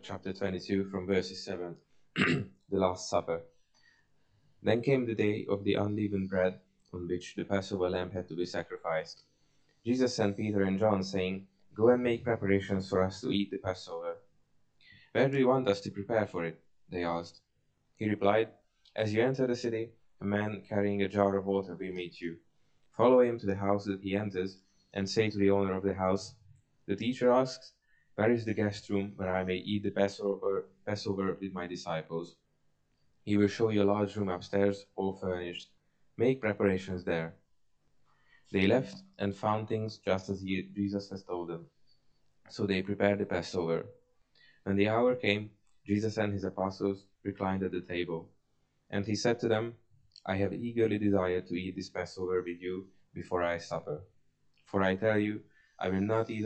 chapter 22 from verses 7, the Last Supper. Then came the day of the unleavened bread, on which the Passover lamb had to be sacrificed. Jesus sent Peter and John, saying, "Go and make preparations for us to eat the Passover." "Where do you want us to prepare for it?" they asked. He replied, "As you enter the city, a man carrying a jar of water will meet you. Follow him to the house that he enters, and say to the owner of the house, 'The teacher asks, where is the guest room where I may eat the Passover with my disciples?' He will show you a large room upstairs, all furnished. Make preparations there." They left and found things just as Jesus has told them. So they prepared the Passover. When the hour came, Jesus and his apostles reclined at the table. And he said to them, "I have eagerly desired to eat this Passover with you before I suffer. For I tell you, I will not eat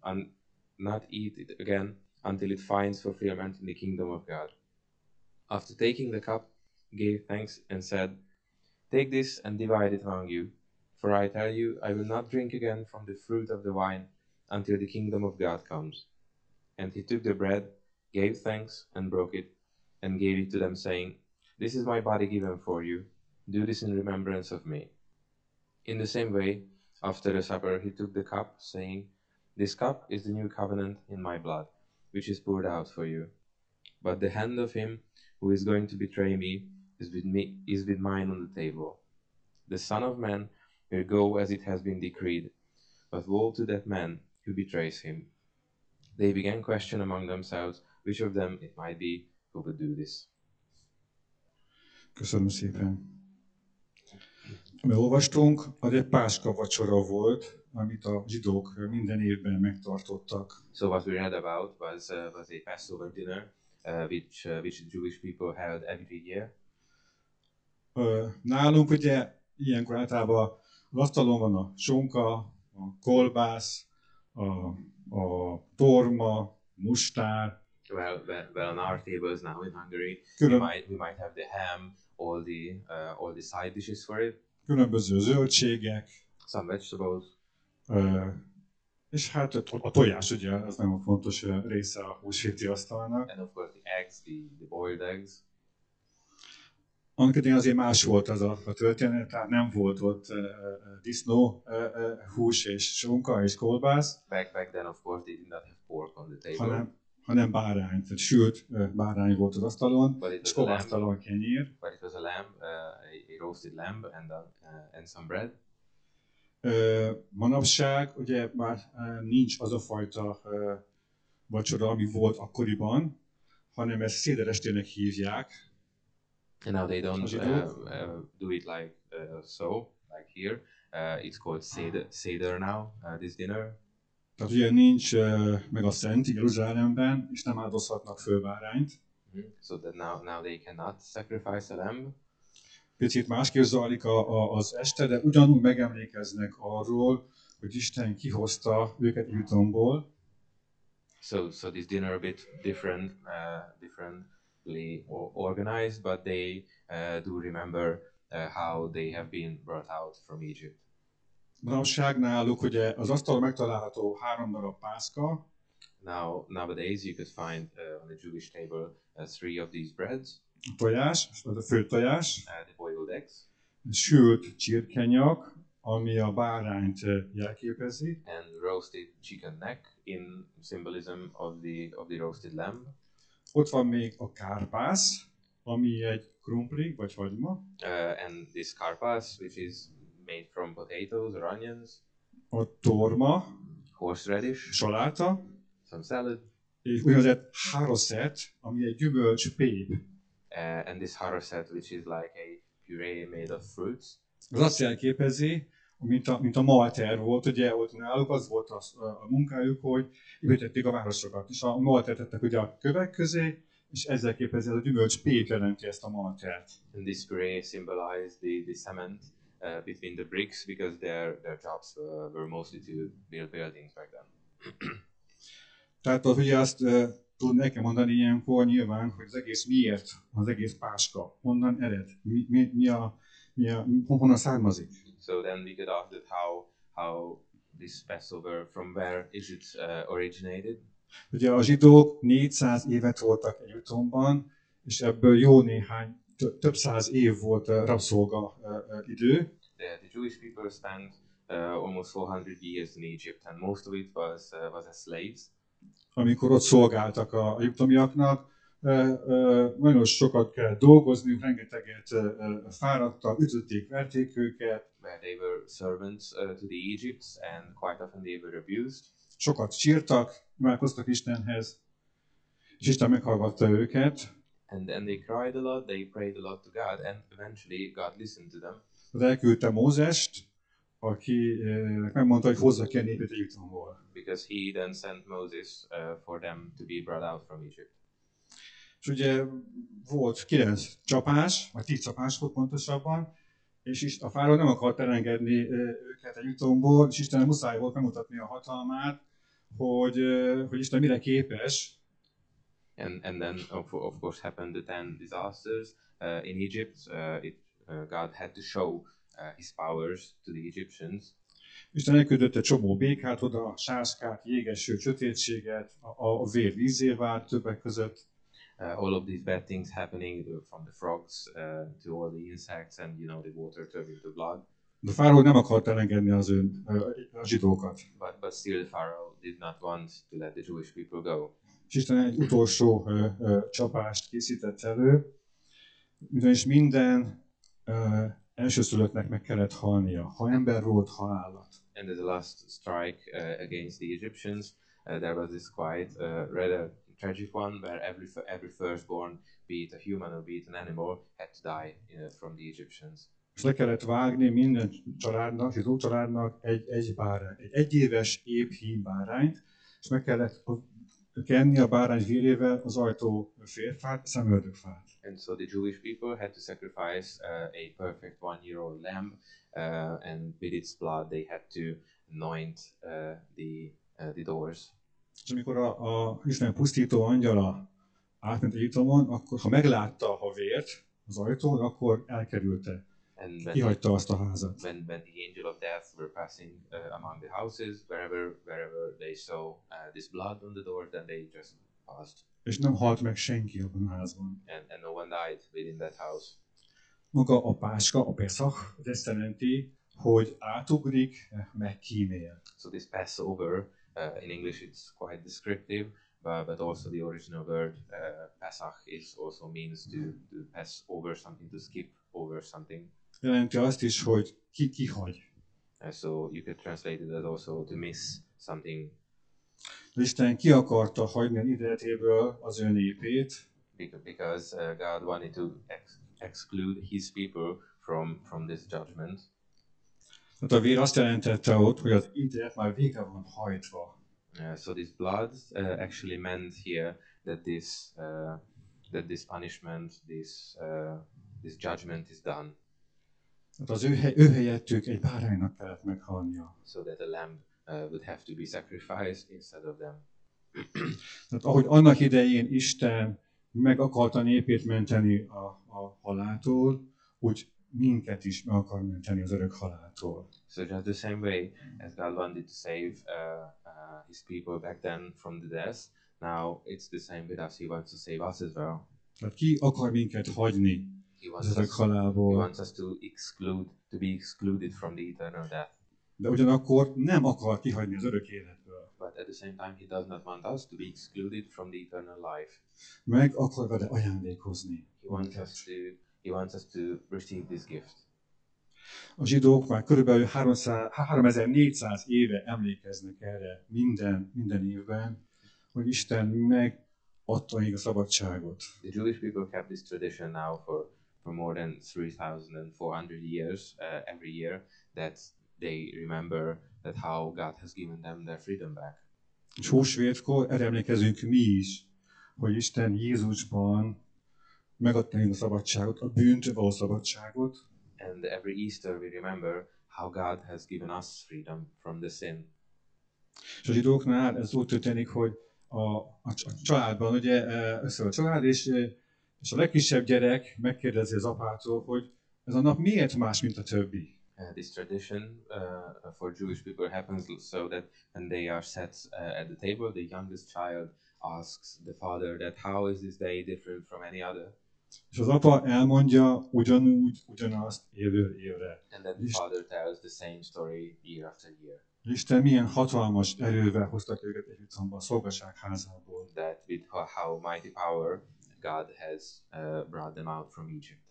it again until it finds fulfillment in the kingdom of God." After taking the cup, he gave thanks and said, "Take this and divide it among you. For I tell you, I will not drink again from the fruit of the vine until the kingdom of God comes." And he took the bread, gave thanks, and broke it, and gave it to them, saying, "This is my body given for you. Do this in remembrance of me." In the same way, after the supper, he took the cup, saying, "This cup is the new covenant in my blood, which is poured out for you. But the hand of him who is going to betray me is with mine on the table. The Son of Man will go as it has been decreed, but woe to that man who betrays him." They began question among themselves which of them it might be who would do this. Köszönöm szépen. Amit olvastunk, az egy páska vacsora volt, amit a zsidók minden évben megtartottak. So what we read about was a Passover dinner, which the Jewish people held every year. Nálunk ugye ilyenkor általában az asztalon van a sonka, a kolbász, a torma, mustár. Well, on our tables now in Hungary, we might have the ham, all the side dishes for it. Különböző zöldségek. Some vegetables. És hát a tojás ugye, az nagyon fontos része a húsvéti asztalnak. And of course the eggs, the boiled eggs. Annak idején azért más volt az a történet, tehát nem volt ott disznó, hús és sonka és kolbász. Back then of course they did not have pork on the table. hanem bárány, tehát sült bárány volt az asztalon, és kovásztalan kenyér. But it was a lamb, a roasted lamb and some bread. Manapság ugye már nincs az a fajta vacsora, ami volt akkoriban, hanem ezt széderestének hívják. And now they don't do it like here. It's called Seder now, this dinner. Tehát ugye nincs meg a Szent Jeruzsálemben, és nem áldozhatnak föl bárányt. So that now they cannot sacrifice a lamb. Picit másképp zajlik az este, de ugyanúgy megemlékeznek arról, hogy Isten kihozta őket Egyiptomból. So this dinner a bit differently organized, but they do remember how they have been brought out from Egypt. Manapság náluk ugye az asztalon megtalálható 3 darab pászka. Nowadays you could find on the Jewish table 3 of these breads. A tojás, a fő tojás. The boiled eggs. Sült csirkenyak, ami a bárányt jelképezi. And roasted chicken neck in symbolism of the roasted lamb. Ott van még a kárpász, ami egy krumpli vagy hagyma. And this karpas, which is made from potatoes or onions. A torma, horseradish, saláta, some salad, és úgynevezett haroszet, ami egy gyümölcspép. And this haroszet, which is like a puree made of fruits. Az azt jelképezi, mint a malter volt, ugye ott náluk az volt a munkájuk, hogy építették a városokat, és a maltert tettek ugye a kövek közé, és ezzel képezi, ez a gyümölcspép jelenti ezt a maltert. And this puree symbolized the cement between the bricks, because their jobs were mostly to build buildings back then. Tehát ugye azt tud nekem mondani ilyenkor nyilván, hogy az egész miért, az egész páska, honnan ered, honnan származik. So then we could ask that how this Passover, from where is it originated? Ugye a zsidók 400 évet voltak Egyiptomban, és ebből jó néhány, több száz év volt rabszolga idő. The Jewish people spent almost 400 years in Egypt, and most of it was as slaves. Amikor ott szolgáltak a egyiptomiaknak, nagyon sokat kellett dolgozni, rengeteget fáradtak, ütötték, verték őket. Where they were servants to the Egypts, and quite often they were abused. Sokat sírtak, imádkoztak Istenhez, és Isten meghallgatta őket. And they cried a lot, they prayed a lot to God, and eventually God listened to them. Az elküldte Mózest, aki megmondta, hogy hozza ki a népét Egyiptomból. Because he then sent Moses for them to be brought out from Egypt. És ugye volt 9 csapás, vagy 10 csapás volt pontosabban, és a fáraó nem akart elengedni őket Egyiptomból, és Isten muszáj volt megmutatni a hatalmát, hogy Isten mire képes. And then of course happened the 10 disasters in Egypt. God had to show his powers to the Egyptians. Isten elküldött egy csomó békát oda, sáskát, jégeső, sötétséget, a vér vízzé vált többek között. All of these bad things happening, from the frogs to all the insects, and the water turned into blood. De a fáraó nem akart elengedni a zsidókat. But still the Pharaoh did not want to let the Jewish people go. És Isten egy utolsó csapást készített elő, ugyanis minden elsőszülöttnek meg kellett halnia. Ha ember volt, ha állat. And as a last strike against the Egyptians, there was this quite rather tragic one, where every firstborn, be it a human or be it an animal, had to die from the Egyptians. És le kellett vágni minden családnak, zsidó családnak egy bárány, egy egyéves épp hím bárányt, és meg kellett kenni a bárány vérével az ajtó férfát, szemöldökfát. And so the Jewish people had to sacrifice a perfect 1-year-old lamb, and with its blood they had to anoint the doors. És amikor a Isten pusztító angyala átment Egyiptomon, akkor ha meglátta a vért az ajtón, akkor elkerülte. Kihagyta azt a házat. When the angel of death were passing among the houses, wherever they saw this blood on the door, then they just passed. És nem halt meg senki abban a házban. And no one died within that house. Maga a páska, a Pesach, ez azt jelenti, hogy átugrik, megkímél. So this Passover, in English it's quite descriptive, but also the original word Pesach also means to pass over something, to skip over something. Jelenti azt is, hogy kihagy. So you could translate it as also to miss something. Isten ki akarta hagyni az időtéből az ő népét. Because God wanted to exclude his people from this judgment. Tehát a vér azt jelentette ott, hogy az ítélet már végre van hajtva. So this blood actually meant here that this punishment, this judgment is done. Tehát az ő helyettük egy báránynak kellett meghalnia. So that a lamb would have to be sacrificed instead of them. Tehát ahogy annak idején Isten meg akarta népét menteni a haláltól, úgy minket is meg akar menteni az örök haláltól. So just the same way as God wanted to save his people back then from the death, now it's the same with us. He wants to save us as well. Tehát ki akar minket hagyni az örök halálból? He wants us to be excluded from the eternal death. De ugyanakkor nem akar kihagyni az örök életből. But at the same time, he does not want us to be excluded from the eternal life. Meg akar vele ajándékozni. He wants us to receive this gift. A zsidók már körülbelül 3400 éve emlékeznek erre minden évben, hogy Isten megadta még a szabadságot. The Jewish people kept this tradition now for more than 3,400 years every year, that they remember that how God has given them their freedom back. És húsvétkor erre emlékezünk mi is, hogy Isten Jézusban megadta még a szabadságot, a bűntől való szabadságot. And every Easter we remember how God has given us freedom from the sin. És a zsidóknál ez úgy történik, hogy a családban ugye összeül a család, és a legkisebb gyerek megkérdezi az apától, hogy ez a nap miért más, mint a többi. This tradition for Jewish people happens so that when they are set at the table, the youngest child asks the father that how is this day different from any other? És az apa elmondja ugyanúgy, ugyanazt évről évre. And then the father tells the same story year after year. Isten milyen hatalmas erővel hoztak őket Egyiptomba, a szolgaság házából. That with how mighty power God has brought them out from Egypt.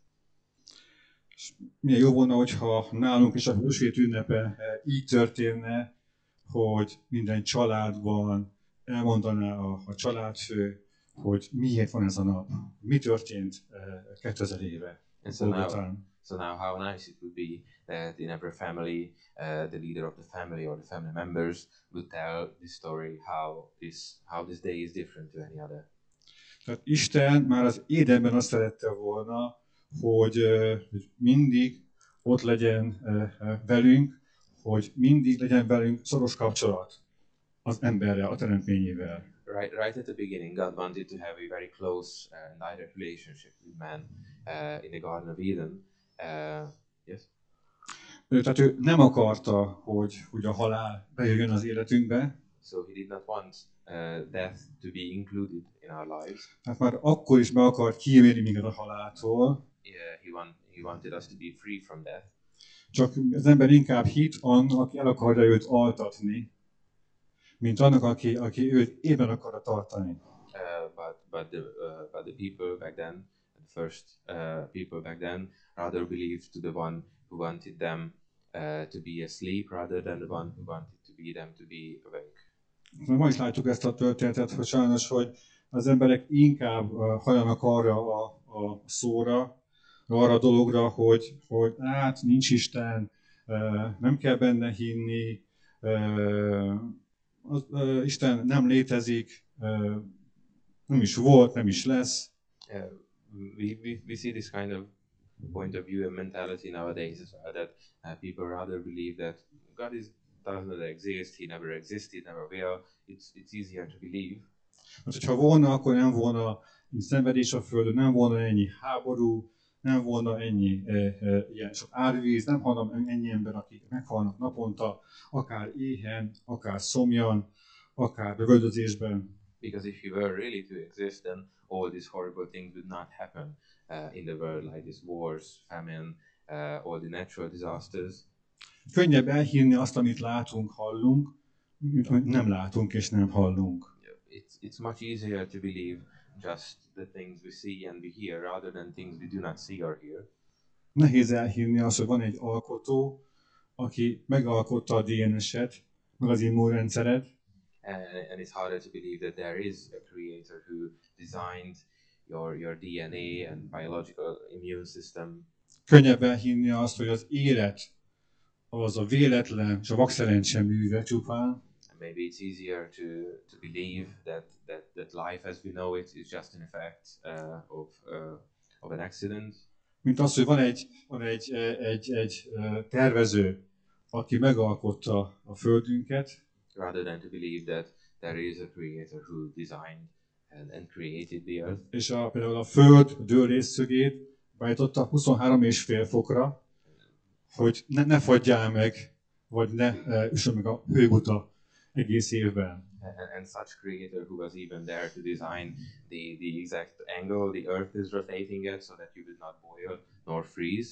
És milyen jó volna, hogyha nálunk is a húsvét ünnepe így történne, hogy minden családban elmondaná a családfő, hogy miért van ez a nap, mi történt 2000 éve. And so now how nice it would be that in every family, the leader of the family or the family members would tell this story how this day is different to any other. Tehát Isten már az Édenben azt szerette volna, hogy mindig ott legyen velünk, hogy mindig legyen velünk szoros kapcsolat az emberrel, a teremtményével. Right at the beginning, God wanted to have a very close and direct relationship with man in the Garden of Eden. Yes. Tehát ő nem akarta, hogy a halál bejöjjön az életünkbe. So he did not want death to be included in our lives. Hát már akkor is be akart kivédni minket a haláltól. He wanted us to be free from death. Csak az ember inkább hit annak, aki el akarja őt altatni, mint annak, aki őt ében akarja tartani. But the people back then, the first people back then, rather believed to the one who wanted them to be asleep, rather than the one who wanted them to be awake. Ma is látjuk ezt a történetet, hogy sajnos, hogy az emberek inkább hajlanak arra a szóra, arra a dologra, hogy hát nincs Isten, nem kell benne hinni, Isten nem létezik, nem is volt, nem is lesz. We see this kind of point of view and mentality nowadays as well, that people rather believe that God does not exist, he never existed, never will. It's easier to believe. Hát, hogyha volna, akkor nem volna szenvedés a Földön, nem volna ennyi háború, nem volna ennyi ilyen sok árvíz, nem halna ennyi ember, akik meghalnak naponta, akár éhen, akár szomjan, akár lövöldözésben. Because if he were really to exist, then all these horrible things would not happen in the world, like these wars, famine, all the natural disasters. Könnyebb elhinni azt, amit látunk, hallunk, mint amit nem látunk és nem hallunk. It's much easier to believe just the things we see and we hear, rather than things we do not see or hear. Nehéz elhinni azt, hogy van egy alkotó, aki megalkotta a DNS-et, meg az immunrendszeret, and it's harder to believe that there is a creator who designed your DNA and biological immune system. Könnyebb elhinni azt, hogy az élet az a véletlen és a vakszerencse műve csupán. Maybe it's easier to believe that life as we know it is just an effect of an accident. Mint az, hogy van egy tervező, aki megalkotta a földünket, rather than to believe that there is a creator who designed and created the earth. És például a föld dőlésszögét beállította 23,5 fokra, hogy ne fagyjál meg, vagy ne üssön meg a hőguta egész évben. And such creator who was even there to design the exact angle the earth is rotating at, so that you would not boil nor freeze.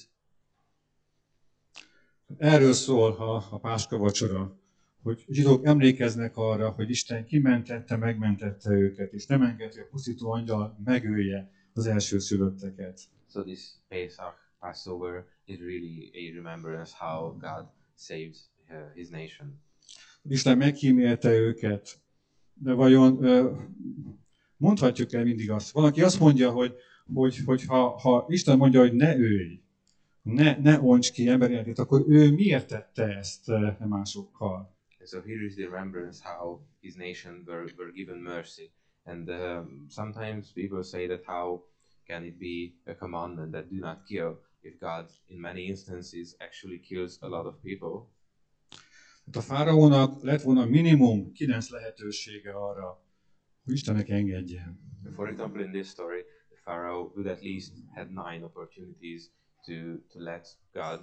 Erről szól a Páska vacsora, hogy zsidók emlékeznek arra, hogy Isten kimentette, megmentette őket, és nem engedte, hogy a pusztító angyal megölje az elsőszülötteket. So this Passover is really a remembrance how God saved his nation. Isten megkímélte őket, de vajon mondhatjuk el mindig azt? Valaki azt mondja, hogy ha Isten mondja, hogy ne ölj, ne onts ki ember életét, akkor ő miért tette ezt másokkal? So here is the remembrance how his nation were given mercy. And sometimes people say that how can it be a commandment that do not kill if God in many instances actually kills a lot of people? A fáraónak lett volna minimum 9 lehetősége arra, hogy Istennek engedjen. For example, in this story, the Pharaoh would at least had 9 opportunities to let God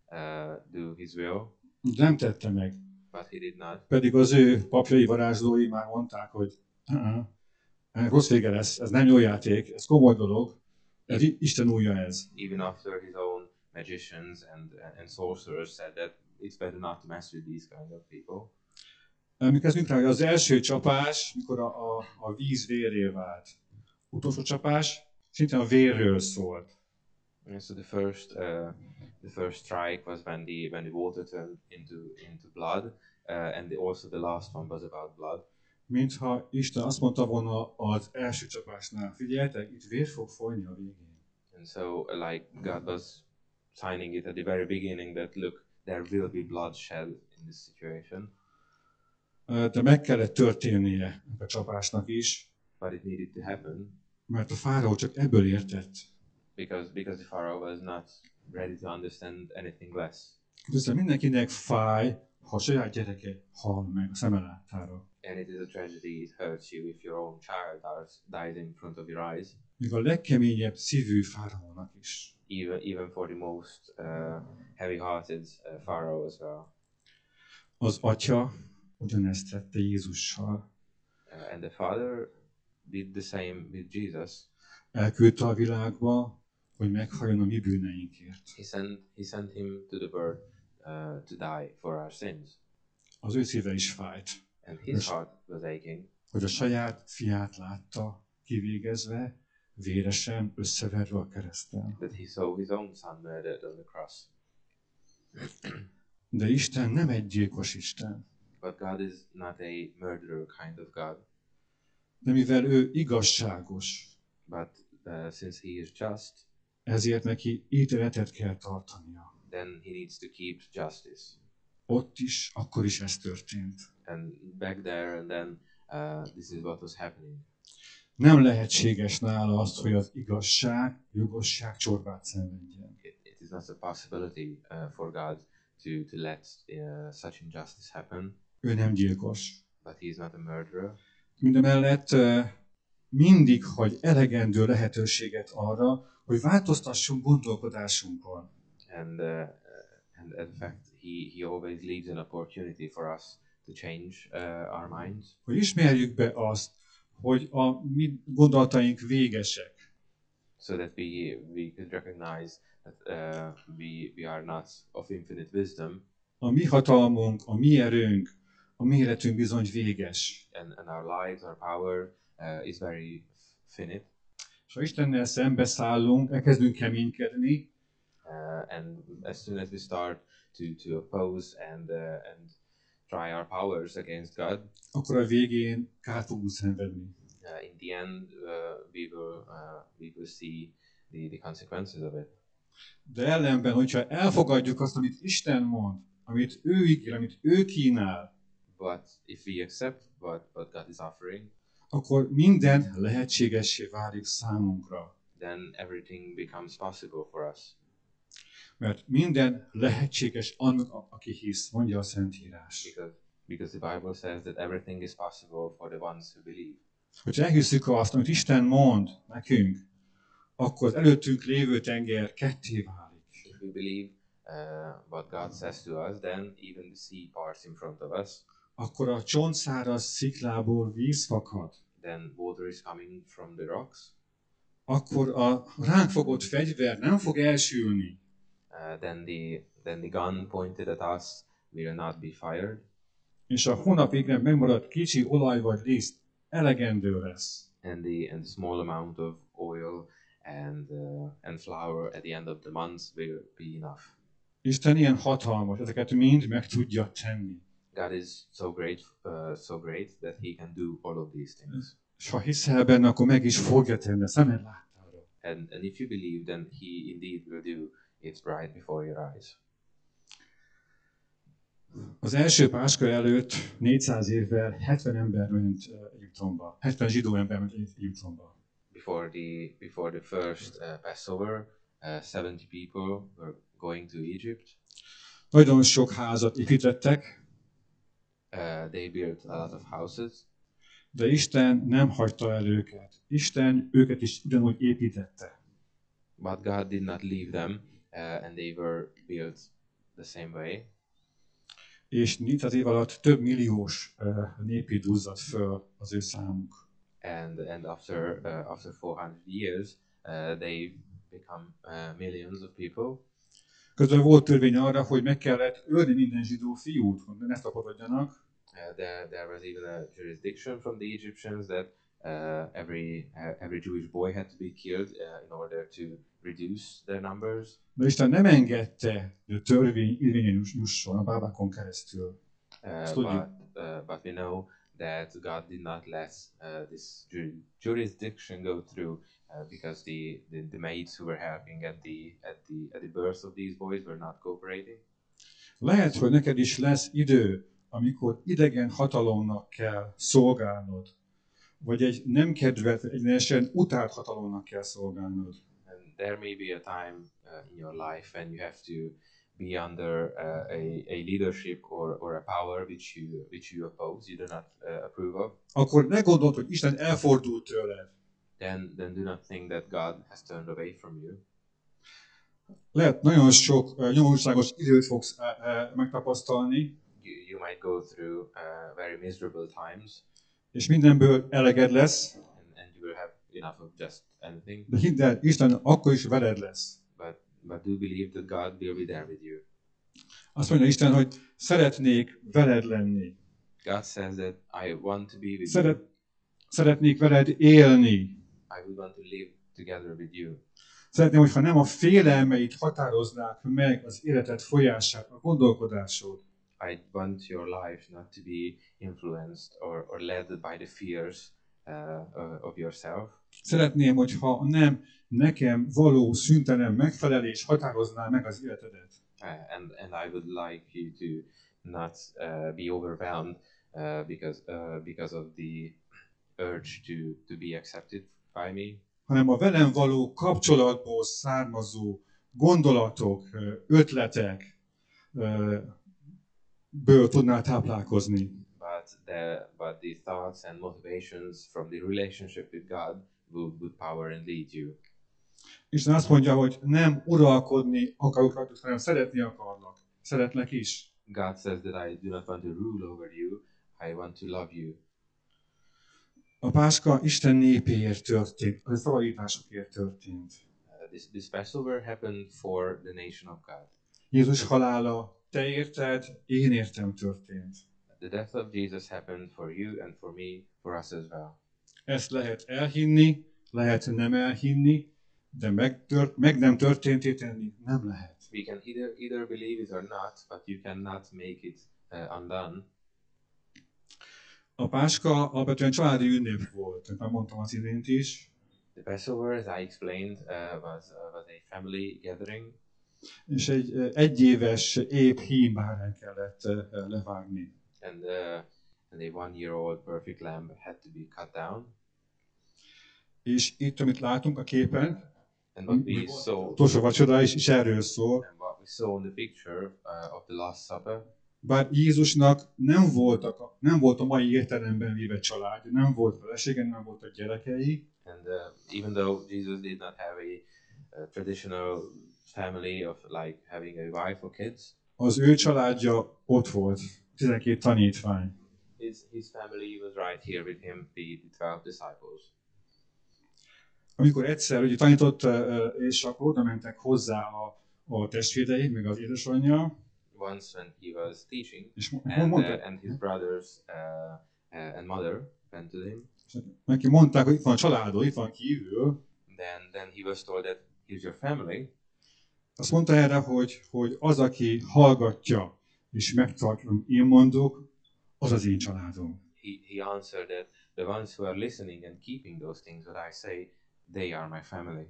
do his will, Nem tette meg. but he did not. Pedig az ő papjai, varázslói már mondták, hogy rossz vége lesz, ez nem jó játék, ez komoly dolog, ez Isten újja ez. Even after his own magicians and sorcerers said that it's better not to mess with these kind of people. Emlékezzünk rá, hogy az első csapás, mikor a víz vérré vált. Utolsó csapás szintén a vérről szólt. And so the first strike was when the water turned into blood, and also the last one was about blood. Mintha Isten azt mondta volna az első csapásnál, figyeljetek, itt vér fog folyni a végén. And so, like God was signing it at the very beginning that look, there will be bloodshed in this situation. De meg kellett történnie a csapásnak is, But it needed to happen mert a fáraó csak ebből értett. because the Pharaoh was not ready to understand anything less. Közben mindenkinek fáj, ha a saját gyereke hal meg a szeme láttára. And it is a tragedy, it hurts you if your own child dies in front of your eyes. Még a legkeményebb szívű fáraónak is. Even for the most heavy-hearted Pharaoh as well. Az atya ugyanezt tette Jézussal. And the Father did the same with Jesus. Elküldte a világba, hogy meghalljon a mi bűneinkért. He sent him to the world to die for our sins. Az ő szíve is fájt, And his heart was aching hogy a saját fiát látta kivégezve, véresen összeverve a kereszten. that he saw his own son murdered on the cross. De Isten nem egy gyilkos Isten. But God is not a murderer kind of God. De mivel ő igazságos, But since he is just, ezért neki ítéletet kell tartania. then he needs to keep justice. Ott is, akkor is ez történt. And back there and then, this is what was happening. Nem lehetséges nála az, hogy az igazság, jogosság csorbát szenvedjen. It is not a possibility for God to let such injustice happen. Ő nem gyilkos. But he is not a murderer. Mindemellett mindig hagy elegendő lehetőséget arra, hogy változtassunk gondolkodásunkon. And in fact, he always leaves an opportunity for us to change our minds. Hogy ismerjük be azt, hogy a mi gondolataink végesek. So that we could recognize that we are not of infinite wisdom. A mi hatalmunk, a mi erőnk, a mi életünk bizony véges. And our lives, our power is very finite. És ha Istennel szembeszállunk, elkezdünk keménykedni, And as soon as we start to oppose and try our powers against God, akkor a végén kárt fogunk szenvedni. in the end we will see the consequences of it. De ellenben, hogyha elfogadjuk azt, amit Isten mond, amit ő ígér, amit ő kínál, But if we accept what God is offering, akkor minden lehetségessé válik számunkra. then everything becomes possible for us. Mert minden lehetséges annak, aki hisz, mondja a Szentírás. Because the Bible says that everything is possible for the ones who believe. Hogyha elhiszük azt, amit Isten mond nekünk, akkor az előttünk lévő tenger ketté válik. If we believe what God says to us, then even the sea parts in front of us. Akkor a csontszáraz sziklából víz fakad. Then water is coming from the rocks. Akkor a ránk fogott fegyver nem fog elsülni. Then the gun pointed at us will not be fired. És a hónapig nem megmaradt kicsi olaj vagy liszt elegendő lesz. And the small amount of oil and flour at the end of the month will be enough. Isten ilyen hatalmas, ezeket mind meg tudja tenni. God is so great that He can do all of these things. És ha hiszel benne, akkor meg is fogja tenni, szemed láttára. And if you believe, then He indeed will do it right before your eyes. Az első Páskor előtt 400 évvel 70 ember ment Egyiptomba. 70 zsidó ember ment Egyiptomba. Before the first Passover, 70 people were going to Egypt. Nagyon sok házat építettek. They built a lot of houses. De Isten nem hagyta el őket. Isten őket is ugyanúgy építette. But God did not leave them, and they were built the same way. És 400 év alatt több milliós népi duzzadt föl az ő számuk. And after 400 years, they become millions of people. Közben volt törvény arra, hogy meg kellett ölni minden zsidó fiút, hogy ne szabadodjanak. There was even a jurisdiction from the Egyptians that every Jewish boy had to be killed in order to reduce their numbers. De Isten nem engedte, hogy a törvény érvényen jusson a bábákon keresztül. But we know that God did not let this jurisdiction go through because the maids who were helping at the birth of these boys were not cooperating. Lehet, hogy neked is lesz idő, amikor idegen hatalomnak kell szolgálnod, vagy egy nem kedvelt, egyenesen utált hatalomnak kell szolgálnod. And there may be a time in your life when you have to be under a leadership or a power which you oppose, you do not approve of. Akkor ne gondold, hogy Isten elfordult tőled. Then do not think that God has turned away from you. Lehet nagyon sok nyomorúságos időt fogsz megtapasztalni, You might go through very miserable times, és mindenből eleged lesz, and you will have enough of just anything. de hidd el, Isten akkor is veled lesz. But do believe that God will be there with you. Azt mondja Isten, hogy szeretnék veled lenni. God says that I want to be with you. Szeretnék veled élni. I would want to live together with you. Szeretném, hogyha nem a félelmeid határoznák meg az életed folyását, a gondolkodásod. I want your life not to be influenced or led by the fears of yourself. Szeretném, hogyha nem nekem való szüntelen megfelelés határozná meg az életedet. And I would like you to not be overwhelmed because of the urge to be accepted by me. Hanem a velem való kapcsolatból származó gondolatok, ötletek ből tudnál táplálkozni. But the thoughts and motivations from the relationship with God would power and lead you. Isten azt mondja, hogy nem uralkodni akarok rajtuk, hanem szeretni akarlak. Szeretlek is. God says that I do not want to rule over you, I want to love you. A Páska Isten népéért történt, a szabadításokért történt. This Passover happened for the nation of God. Jézus halála te érted, én értem történt. The death of Jesus happened for you and for me, for us as well. Ezt lehet elhinni, lehet nem elhinni, de meg nem történté tenni nem lehet. We can either believe it or not, but you cannot make it undone. A Páska alapvetően családi ünnep volt, már mondtam az imént is. The Passover, as I explained, was a family gathering. És egy egyéves épp hímbárány kellett levágni. And a 1-year-old perfect lamb had to be cut down. És itt, amit látunk a képen, and what we saw, utolsó vacsora is erről szól. And what we saw in the picture of the Last Supper. Bár Jézusnak nem volt a mai értelemben véve család, nem volt felesége, nem voltak gyerekei. And even though Jesus did not have a traditional family of like having a wife or kids, az ő családja ott volt, 12 tanítvány. His family was right here with him, the 12 disciples. Amikor egyszer ugye tanított, és akkor oda mentek hozzá a testvérei, meg az édesanyja. Once when he was teaching, és and his brothers and mother went to him. Neki mondták, hogy itt van a családod, itt van kívül. Then he was told that here's your family. Azt mondta erre, hogy az, aki hallgatja és megtartja, amit én mondok, az az én családom. He answered that the ones who are listening and keeping those things that I say, they are my family.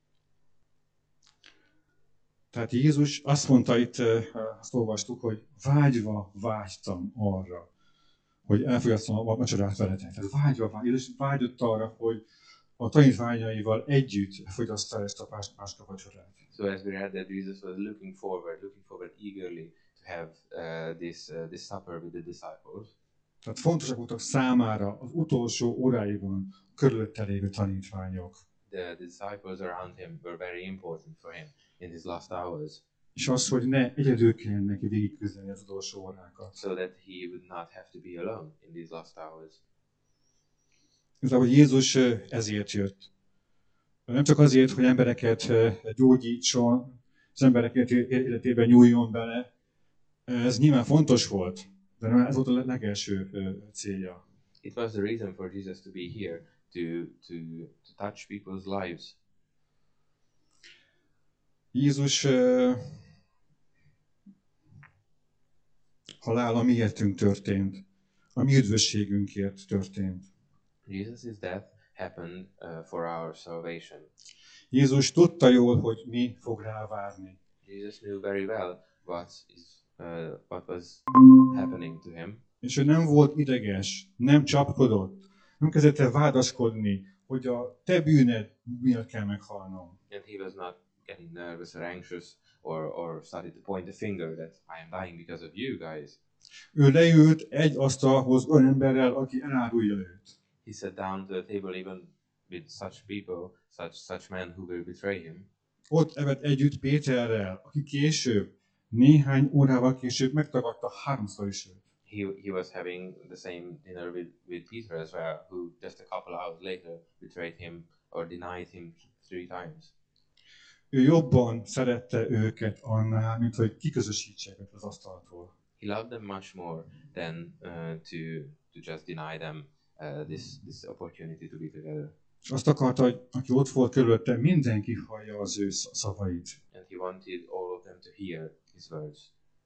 Tehát Jézus azt mondta itt, azt olvastuk, hogy vágytam arra, hogy elfogyasztom a vacsorát veletek. Tehát Jézus vágyott arra, hogy a tanítványaival együtt fogyasztál ezt a Páska vacsorát. So as we read that Jesus was looking forward eagerly to have this supper with the disciples. Tehát fontosak voltak számára az utolsó óráiban körülötte lévő tanítványok. The disciples around him were very important for him in his last hours. és az, hogy ne egyedül kelljen neki végigküzdeni az utolsó órákat. so that he would not have to be alone in these last hours. Igazából Jézus ezért jött. Nem csak azért, hogy embereket gyógyítson, az emberek életében nyúljon bele. Ez nyilván fontos volt, de nem ez volt a legelső célja. It was the reason for Jesus to be here, to touch people's lives. Jézus halála miértünk történt, a mi üdvösségünkért történt. Jesus' death happened for our salvation. Jézus tudta jól, hogy mi fog rá várni. Jesus knew very well what was happening to him. És ő nem volt ideges, nem csapkodott, nem kezdett el vádaskodni, hogy a te bűned miért kell meghalnom. And he was not getting nervous or anxious or started to point the finger that I am dying because of you guys. Ő leült egy asztalhoz olyan emberrel, aki elárulja őt. He sat down to the table even with such people, such men who will betray him. Ott evett együtt Péterrel, aki később, néhány órával később megtagadta háromszor is őt. He was having the same dinner with Peter as well, who just a couple hours later betrayed him or denied him 3 times. Ő jobban szerette őket annál, mint hogy kiközösítse őket az asztaltól. He loved them much more than to just deny them this opportunity to be together. És azt akarta, hogy aki ott volt körülötte, mindenki hallja az ő szavait. And he wanted all of them to hear his words.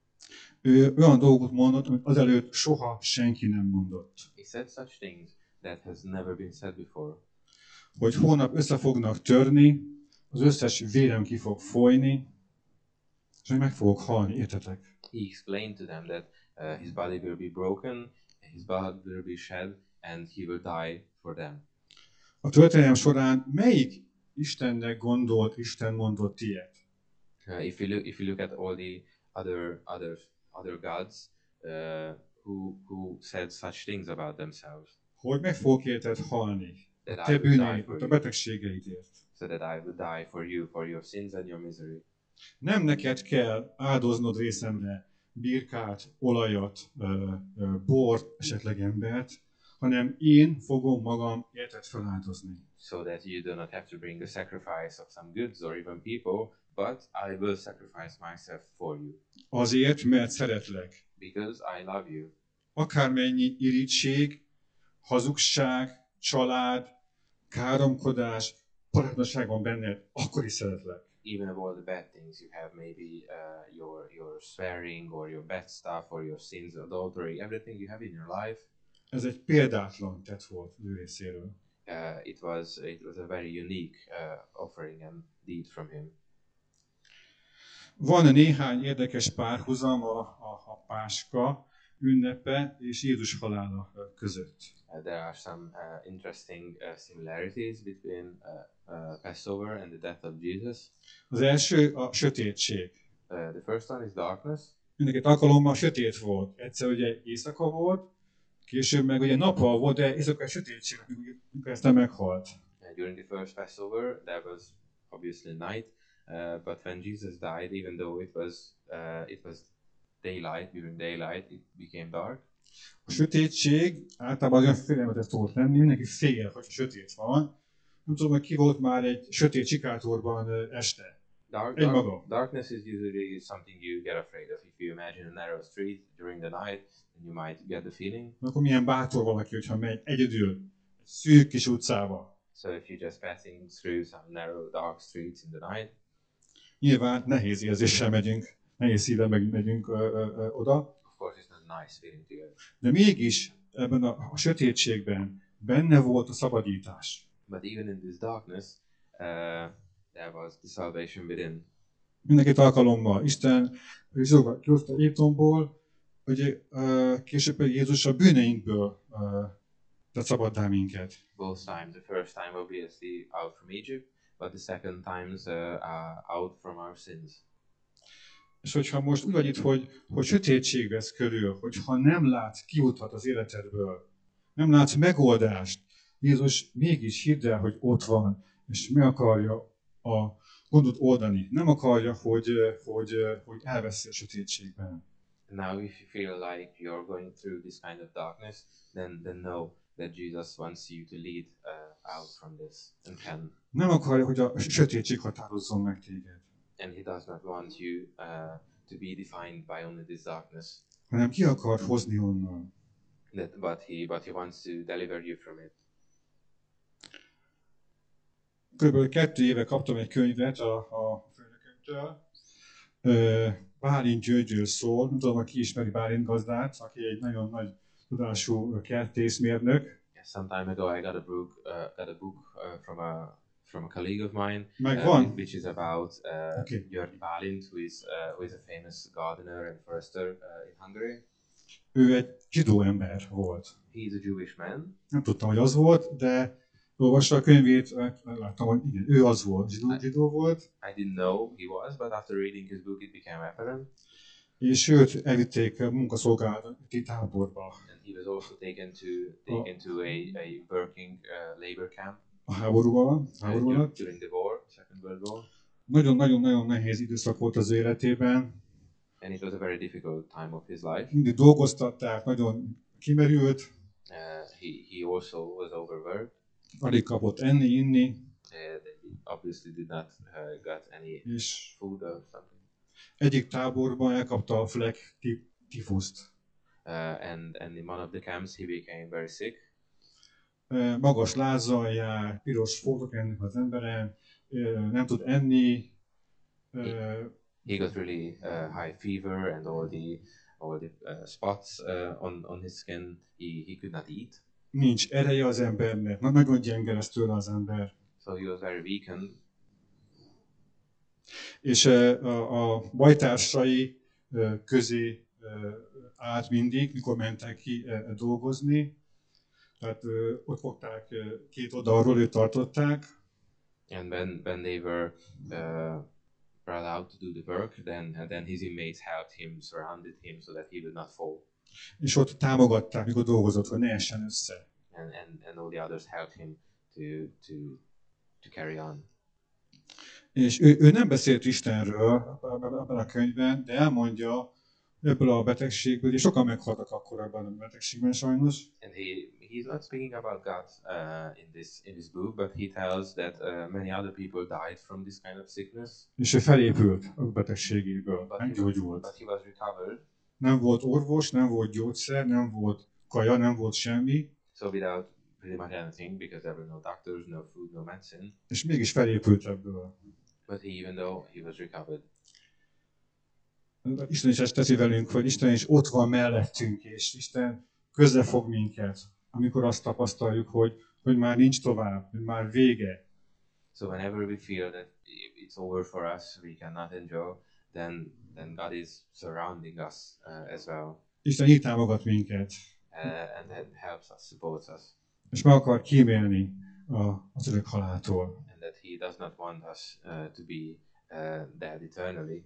Ő olyan dolgot mondott, amit azelőtt soha senki nem mondott. He said such things that has never been said before. Hogy holnap össze fognak törni, az összes vérem ki fog folyni, és hogy meg fogok halni, értetek? He explained to them that his body will be broken, his blood will be shed, and he will die for them. A történelem során melyik Istennek gondolt, Isten mondott ilyet? If you look at all the other gods who said such things about themselves, Hogy meg fogok érted halni, a that te I will die bűneid, for a you, betegségeidért. so that I will die for your sins and your misery. Nem neked kell áldoznod részemre birkát, olajat, bort, esetleg embert, hanem én fogom magam érted feláldozni. So that you do not have to bring the sacrifice of some goods or even people, but I will sacrifice myself for you. Azért, mert szeretlek. Because I love you. Akármennyi irigység, hazugság, család, káromkodás, paradnaság van benned, akkor is szeretlek. Even of all the bad things you have, maybe your swearing or your bad stuff or your sins, adultery, everything you have in your life. Ez egy példátlan tett volt ő részéről. It was a very unique offering and deed from him. Van néhány érdekes párhuzam a Páska ünnepe és Jézus halála között. There are some interesting similarities between Passover and the death of Jesus. Az első a sötétség. The first one is darkness. Mindegyik alkalommal sötét volt. Egyszer ugye éjszaka volt, később meg ugye nappal volt, de éjszaka sötétség, amikor ezt nem meghalt. During the first Passover, there was obviously night, but when Jesus died, even though it was daylight, during daylight, it became dark. A sötétség általában olyan félelmetes szokott lenni, mindenki fél, hogy sötét van. Nem tudom, hogy ki volt már egy sötét sikátorban este. Darkness is usually something you get afraid of. If you imagine a narrow street during the night, then you might get the feeling. Akkor milyen bátor valaki, hogyha megy egyedül egy szűk kis utcába. So if you're just passing through some narrow, dark streets in the night. Nyilván nehéz érzéssel megyünk, nehéz szívvel megyünk oda. Of course, it's not a nice feeling to get. De mégis ebben a sötétségben benne volt a szabadítás. But even in this darkness, there was the salvation within. Mindenkit alkalommal Isten kihozta Egyiptomból, hogy később pedig Jézus a bűneinkből tett szabaddá minket. Both times. The first time obviously out from Egypt, but the second times out from our sins. És hogyha most úgy vagy itt, hogy sötétség vesz körül, hogyha nem látsz kiutat az életedből, nem látsz megoldást, Jézus mégis hidd el, hogy ott van, és meg akarja gondot oldani. Nem akarja, hogy elveszi a sötétségben. Now, if you feel like you're going through this kind of darkness, then know that Jesus wants you to lead out from this and can. Nem akarja, hogy a sötétség határozzon meg téged. And he does not want you to be defined by only this darkness. Hanem ki akar hozni onnan. But he wants to deliver you from it. Körülbelül 2 éve kaptam egy könyvet a főnökömtől. Bálint Györgyről szól. Nem tudom, hogy ki ismeri Bálint gazdát, aki egy nagyon nagy tudású kertészmérnök. Some time ago I got a book from a colleague of mine, which is about György Bálint, who is a famous gardener and forester in Hungary. Ő egy zsidó ember volt. He's a Jewish man. Nem tudtam, hogy az volt, de olvasta a könyvét, láttam, hogy igen, ő az volt, zsidó volt. I didn't know he was, but after reading his book it became apparent. És őt elvitték munkaszolgálati táborba. And he was also taken to a working labor camp. A háború alatt. During the war, Second World War. Nagyon nehéz időszak volt az életében. And it was a very difficult time of his life. Mindig dolgoztatták, nagyon kimerült. He also was overworked. Alig kapott enni, inni. He obviously did not got any food or something. Egyik táborban elkapta a flek tifuszt. And in one of the camps he became very sick. Magas lázzal jár, piros foltok ennek az emberen, nem tud enni. He got really high fever and all the spots on his skin. He could not eat. Nincs ereje az embernek, nagyon gyenge lesz tőle az ember. So he was very weakened. És a bajtársai közé állt mindig, mikor mentek ki dolgozni. Tehát ott fogták 2 oldalról, őt tartották. And when they were brought out to do the work, then his inmates helped him, surrounded him so that he would not fall. És ott támogatták, mikor dolgozott, hogy ne essen össze. And all the others helped him to carry on. És ő nem beszélt Istenről ebben a könyvben, de elmondja ebből a betegségből, és sokan meghaltak akkor ebben a betegségben sajnos. And he's not speaking about God in this book, but he tells that many other people died from this kind of sickness. És ő felépült a betegségéből, meggyógyult. But he was recovered. Nem volt orvos, nem volt gyógyszer, nem volt kaja, nem volt semmi. So without pretty much anything, because there were no doctors, no food, no medicine. És mégis felépült ebből. But even though he was recovered. Isten is ezt teszi velünk, hogy Isten is ott van mellettünk, és Isten közrefog minket, amikor azt tapasztaljuk, hogy már nincs tovább, hogy már vége. So whenever we feel that it's over for us, we cannot endure, then God is surrounding us as well. Isten így támogat minket. And that helps us, supports us. És meg akar kímélni az örök haláltól. And that he does not want us to be dead eternally.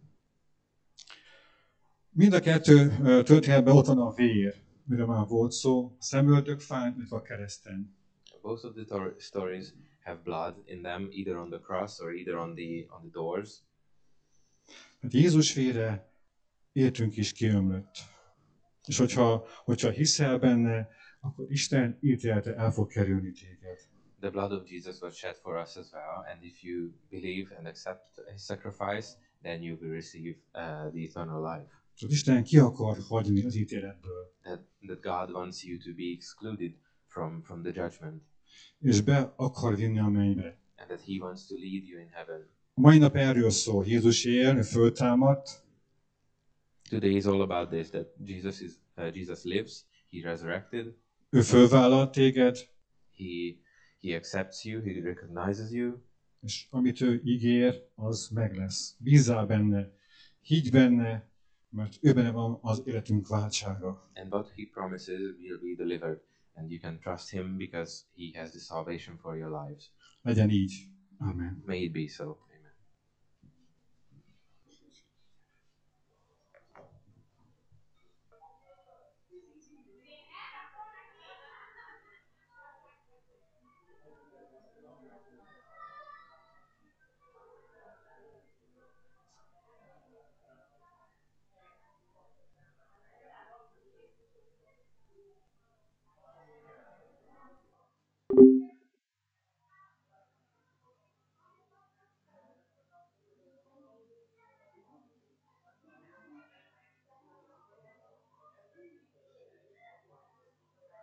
Mind a 2 történetben ott van a vér, mire már volt szó, a szemöldökfán, illetve a kereszten. Both of the stories have blood in them, either on the cross or either on the doors. Hát Jézus vére értünk is kiömlött. És hogyha hiszel benne, akkor Isten ítélete el fog kerülni téged. The blood of Jesus was shed for us as well, and if you believe and accept his sacrifice, then you will receive the eternal life. Tehát Isten ki akar hagyni az ítéletből. That God wants you to be excluded from the judgment. És be akar vinni a mennybe. And that he wants to lead you in heaven. A mai nap erről szól. Jézus él, föltámadt. Today is all about this, that Jesus lives, he resurrected. Ő fölvállal téged. He accepts you, he recognizes you. És amit ő ígér, az meg lesz. Bízzál benne, higgy benne, mert ő benne van az életünk váltsága. And what he promises will be delivered, and you can trust him because he has the salvation for your lives. Legyen így. Amen. May it be so.